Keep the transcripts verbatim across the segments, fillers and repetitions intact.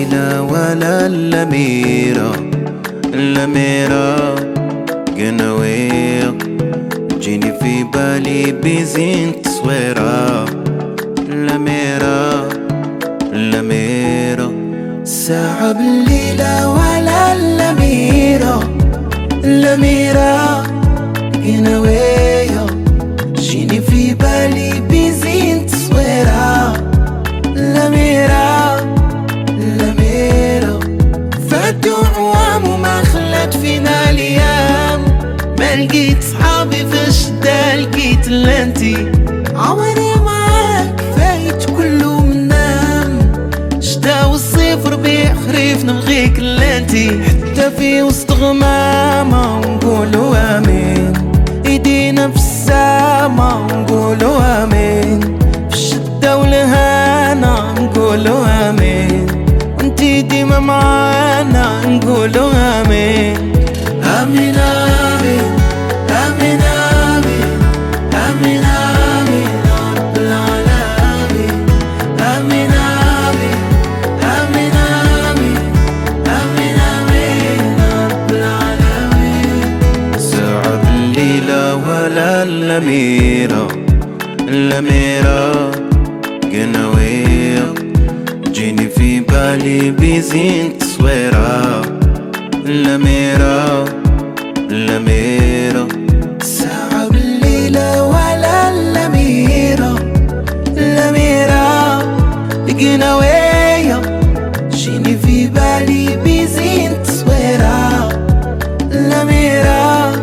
الليلة ولا الأميرة الأميرة قنوير جيني في بالي بزين تصويرة الأميرة الأميرة ساعة بالليلة ولا الأميرة الأميرة قنوير جيني في بالي بزين تصويرة الأميرة الأميرة فاتوا عوام وما خلت فينا الأيام ما لقيت صحابي في الشدة لقيت لانتي عمري معاك فايت كله منام شتا والصيف ربيع خريف نبغيك لانتي حتى في وسط غمامة ونقولوا آمين ايدينا في السما ونقولوا آمين في الشدة والهانا نقولوا آمين وانتي ديما معانا نقولوا آمين آمين آمين آمين آمين آمين آمين يا رب العالمين آمين آمين آمين آمين آمين آمين يا رب العالمين ساعة بالليلة ولا الأميرة الأميرة قنوير جيني في بالي بزين تصويرة الأميرة الأميرة ساعة بالليلة ولا الأميرة الأميرة قنوير جيني في بالي بزين تصويرة الأميرة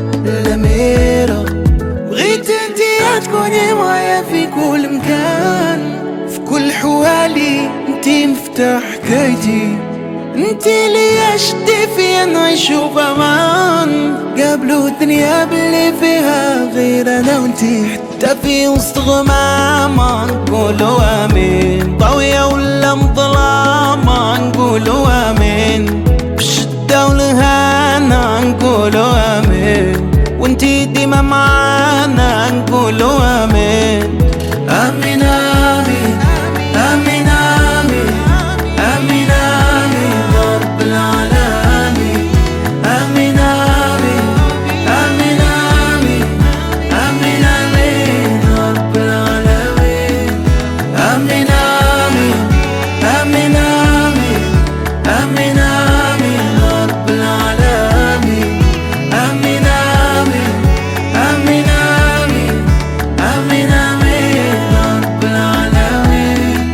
الأميرة بغيت انتي تكوني معايا في كل مكان في كل حوالي انتي مفتاح حكايتي انتي لي اشتي فيا نعيشو بامان قابلو الدنيا باللي فيها غير انا وانتي حتى في وسط غمامة نقولو امين ضوية ولا مظلامة نقولو امين بالشدة والهانا نقولو امين وانتي ديما معانا نقولوا آمين آمين آمين آمين آمين آمين آمين يا رب العالمين آمين آمين آمين آمين آمين آمين يا رب العالمين آمين آمين آمين آمين آمين آمين يا رب العالمين آمين آمين آمين آمين آمين آمين يا رب العالمين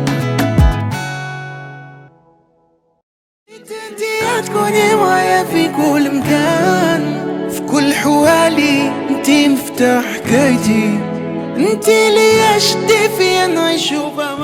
انتي تكوني معايا في كل مكان في كل حوالي انتي مفتاح حكايتي انتي لي اشتي فيا نعيشو